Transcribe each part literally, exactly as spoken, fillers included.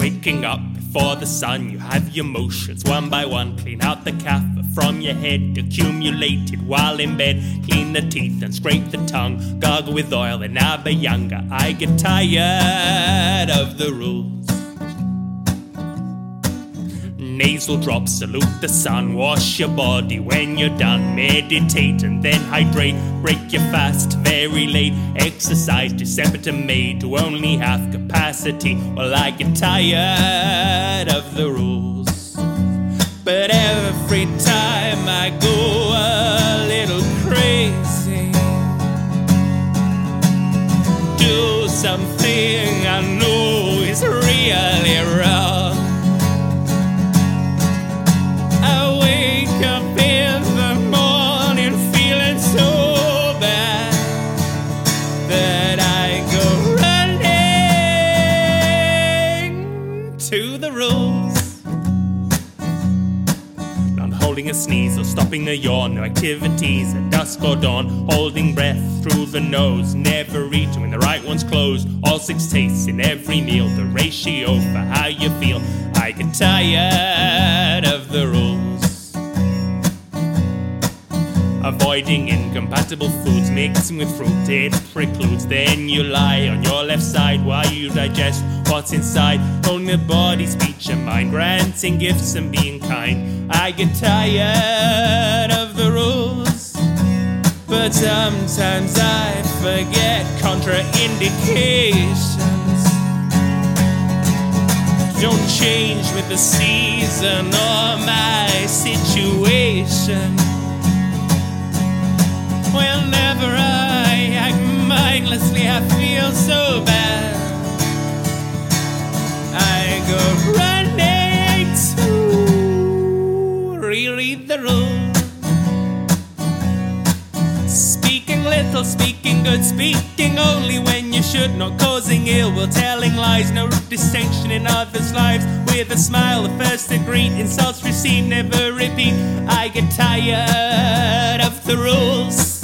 Waking up before the sun, you have your motions one by one. Clean out the kaffir from your head, accumulated while in bed. Clean the teeth and scrape the tongue, gargle with oil and never younger. I get tired of the rules. Nasal drops, salute the sun. Wash your body when you're done. Meditate and then hydrate. Break your fast very late. Exercise December to May to only half capacity. Well, I get tired of the rules. But every time I go a little crazy, do something I know is really wrong. To the rules. Not holding a sneeze or stopping a yawn. No activities at dusk or dawn. Holding breath through the nose. Never eating when the right one's closed. All six tastes in every meal. The ratio for how you feel. I get tired of the rules. Avoiding incompatible foods, mixing with fruit, it precludes. Then you lie on your left side while you digest what's inside. Holding the body, speech and mind, granting gifts and being kind. I get tired of the rules, but sometimes I forget contraindications. Don't change with the season or my situation. Whenever I act mindlessly, I feel so bad. I go running to reread the rules. Speaking little, speaking good, speaking only when you should, not causing ill will, telling lies, no distinction in others' lives. With a smile, the first to greet, insults received, never repeat. I get tired of the rules.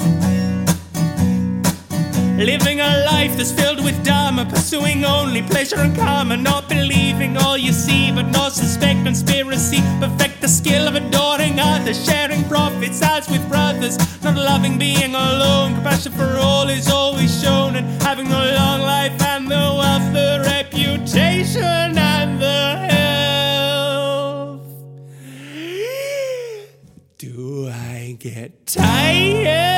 Living a life that's filled with dharma, pursuing only pleasure and karma, not believing all you see, but not suspect conspiracy. Perfect the skill of adoring others, sharing profits as with brothers, not loving being alone. Compassion for all is always shown, and having the long life and the wealth, the reputation and the health. Do I get tired